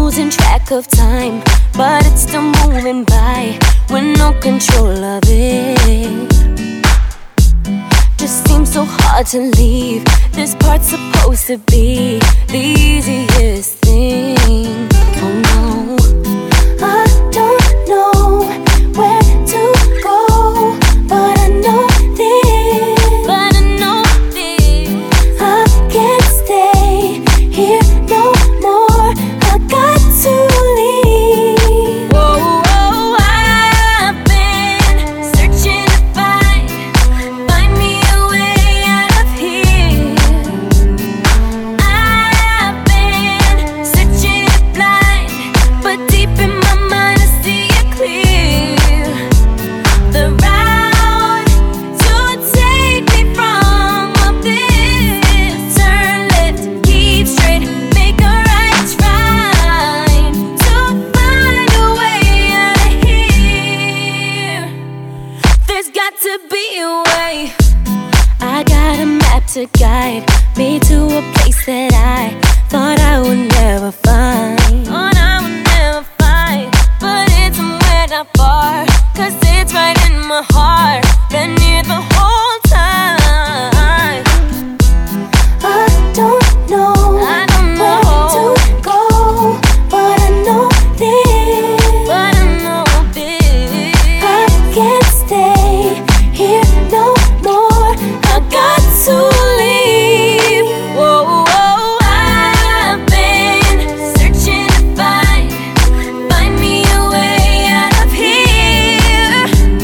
losing track of time, but it's still moving by with no control of it. Just seems so hard to leave. This part's supposed to be the easiest thing. Oh no, I don't know where to go, but I know this. I can't stay here no more. I got to leave. Whoa, I've been searching to find me a way out of here. I've been searching blind, but deep in my mind I see it clear. The route to take me from up this turn left, keep straight, make a right, trying to find a way out of here. There's got to be a way. I got a map to guide me to a place that I thought I would never find. But it's somewhere not far, 'cause it's right in my heart. Been near the whole time. I don't know where to go, but I know this. I can't stay here no more. I got to leave. Whoa, I've been searching to find me a way out of here.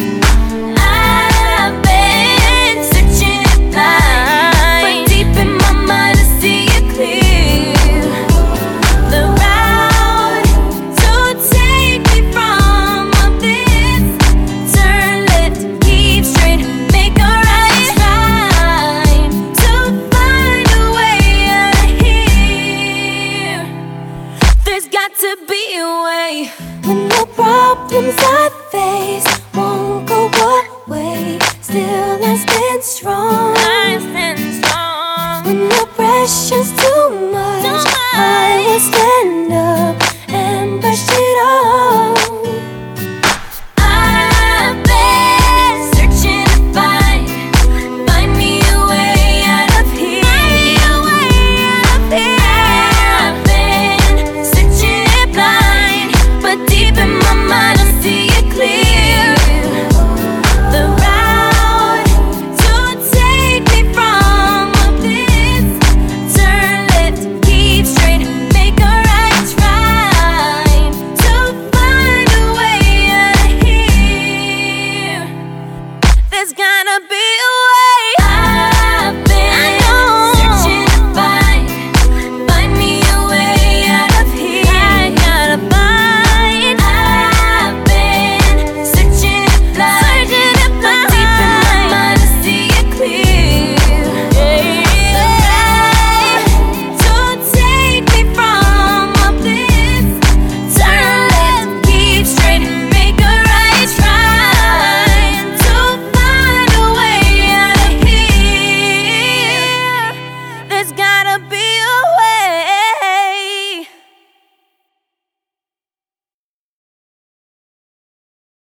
I've been searching blind, but deep in my mind I see it clear. The route to take me from up this turn left, keep straight, make a right, trying to find a way out of here. There's got to be a way. When the problems I face won't go away, still I stand strong. When the pressure's too much, I will stand up and push it